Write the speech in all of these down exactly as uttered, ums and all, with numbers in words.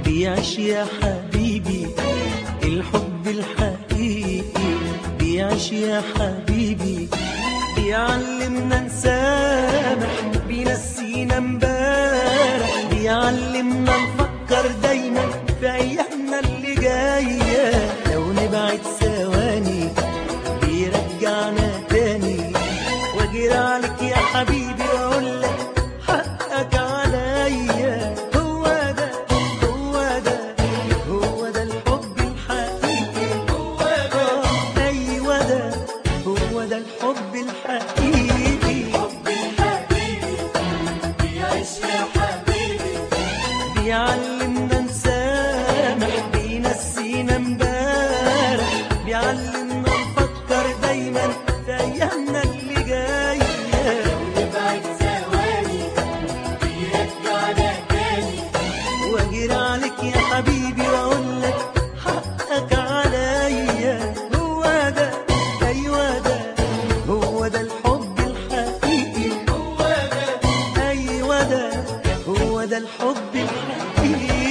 بيعيش يا حبيبي الحب الحقيقي، بيعيش يا حبيبي، بيعلمنا نسامح، بينسينا امبارح، بيعلمنا نفكر دايما في ايامنا اللي جايه، لو نبعد ثواني بيرجعنا تاني، واجري عليك يا حبيبي واقول لك حقك عليا. هو ده هو ده هو ده الحب الحقيقي، هو ده ايوه ده هو ده الحب الحقيقي، الحب الحقيقي بيعيش يا حبيبي، بيعلمنا نسامح، بينسينا امبارح، بيعلمنا نفكر دايما في ايامنا اللي جايه، نبعد ثواني بيرجعنا تاني، واجري عليك يا حبيبي واقول لك حقك عليا. هو ده ايوه ده هو ده الحب الحقيقي، هو ده ايوه ده هو ده الحب الحقيقي.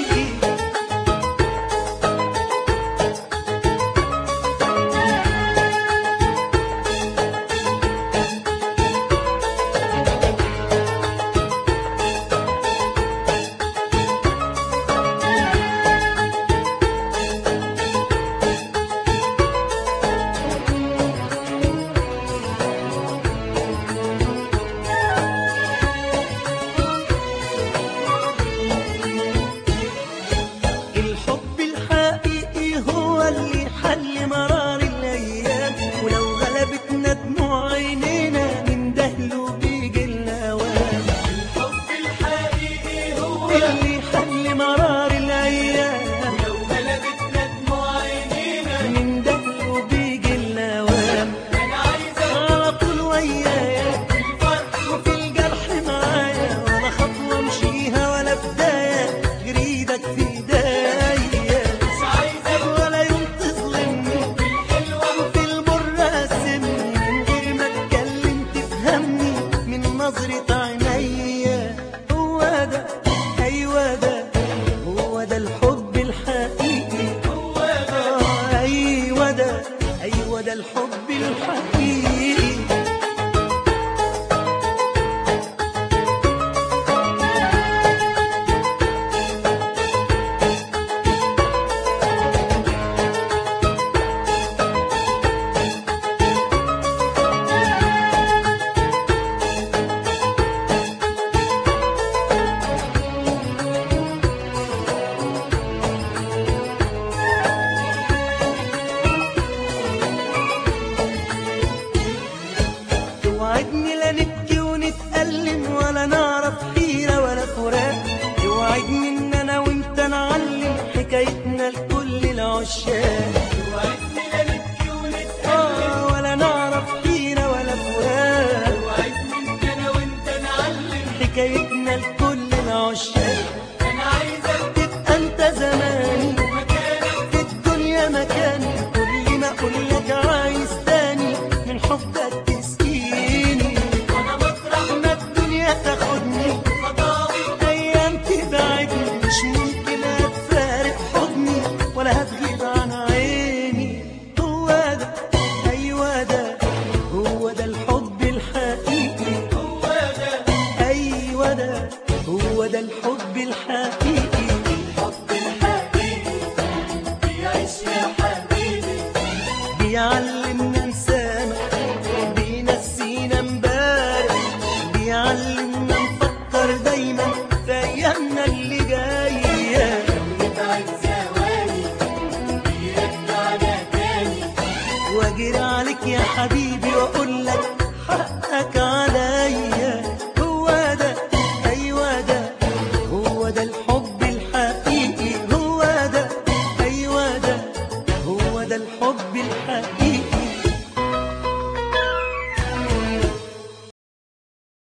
الحب الحقيقي هو اللي حل مرار الايام، ولو غلبتنا دموع عينينا نندهله بيجي الاوام، الحب الحقيقي هو اللي حل مرار الايام لو غلبتنا دموع عينينا، نندهله بيجي الاوام، انا عايزك على طول ويايا في الفرح وفي الجرح معايا، ولا خطوه امشيها ولا بدايه جريدك في ايديا، مش عايزك ولا يوم تظلمني في الحلوة وفي المر قاسمني، من غير ما اتكلم تفهمني من نظرة عينيا. هو ده ايوه ده هو ده الحب الحقيقي، هو ده آه ايوه ده ايوه ده الحب الحقيقي. توعدني لا نبكي ونتألم ولا نعرف حيرة ولا فراق، توعدني ان انا وانت نعلم حكايتنا لكل العشاق، توعدني لا نبكي ونتألم، آه ولا نعرف حيرة ولا فراق، توعدني ان انا وانت نعلم حكايتنا لكل العشاق، انا عايزك تبقى انت زماني مكانك في الدنيا مكاني، كل ما اقول لك عايز تاني من حبك تسقيني، وانا مطرح ما الدنيا تاخدني خطاوي، ايام تبعدني، مش ممكن هتفارق حضني ولا هتغيب عن عيني. هو ده ايوه ده هو ده الحب الحقيقي، هو ده ايوه ده هو ده الحب الحقيقي. الحب الحقيقي بيعيش يا حبيبي، بيعلمنا نسامح، بينسينا امبارح، بيعلمنا نفكر دايما في ايامنا اللي جايه، نبعد ثواني بيرجعنا تاني، واجري عليك يا حبيبي واقول لك حقك عليا.